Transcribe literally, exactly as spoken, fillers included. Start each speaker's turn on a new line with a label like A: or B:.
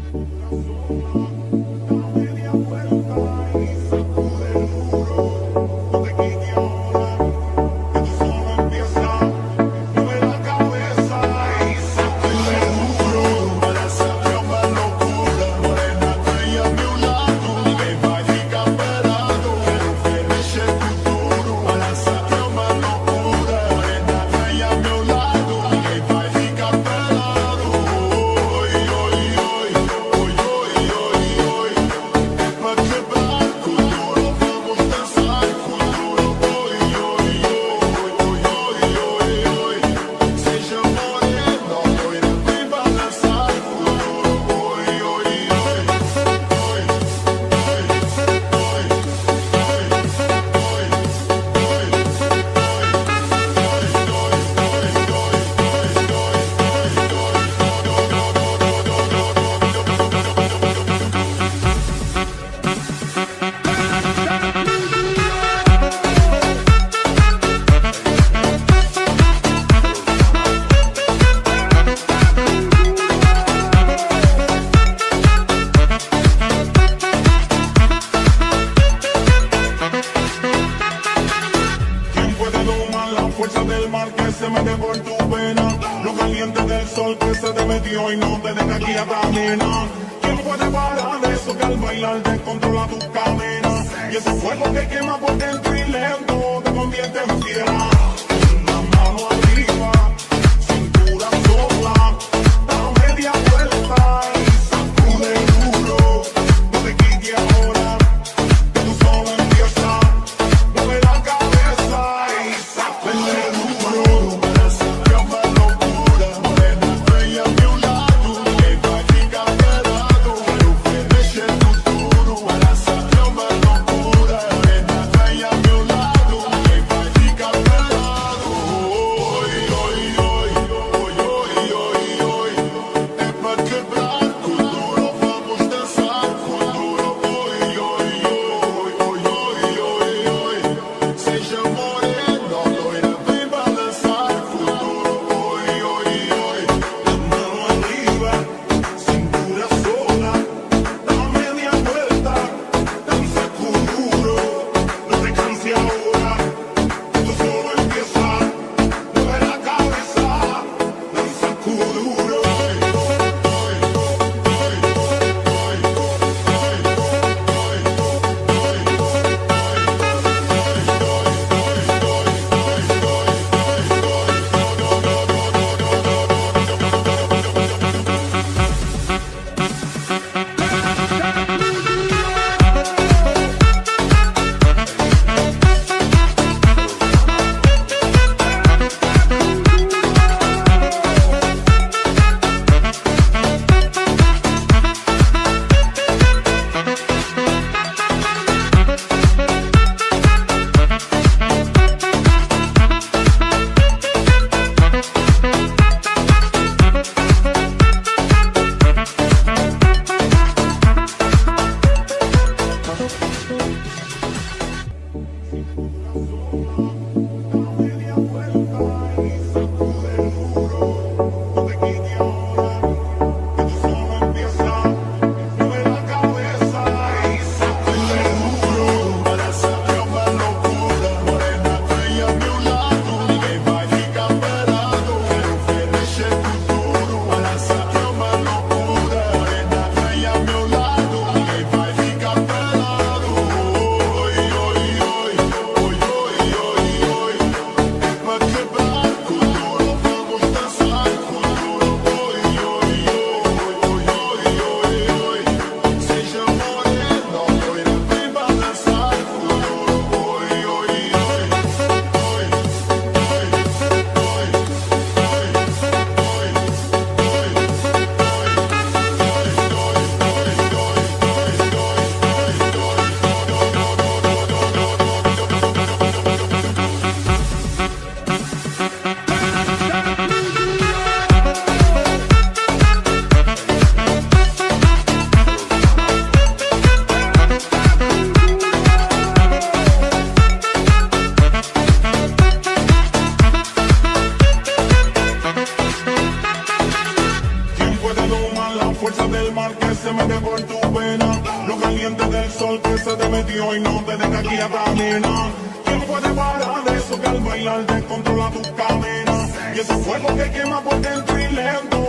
A: fuerza del mar que se mete por tu vena, lo caliente del sol que se te metió y no te deja aquí a caminar. ¿Quién puede parar eso que al bailar descontrola tus cadenas? Y ese fuego que quema por dentro y lento te convierte en fiera. Una mano arriba, cintura sola, da media vuelta y sacude duro. No te quites ahora, que tú solo empieza. Mueve la cabeza y sacude duro. Para siempre una locura, morena bella a mi lado, que practica pelado, pero ofrece el futuro. Para siempre una locura, morena bella a mi lado, que practica pelado. Hoy, hoy, fuerza del mar que se mete por tu vena, lo caliente del sol que se te metió y no te deja quieta, nena. ¿Quién puede parar eso que al bailar descontrola tus cadenas? Y ese fuego que quema por dentro y lento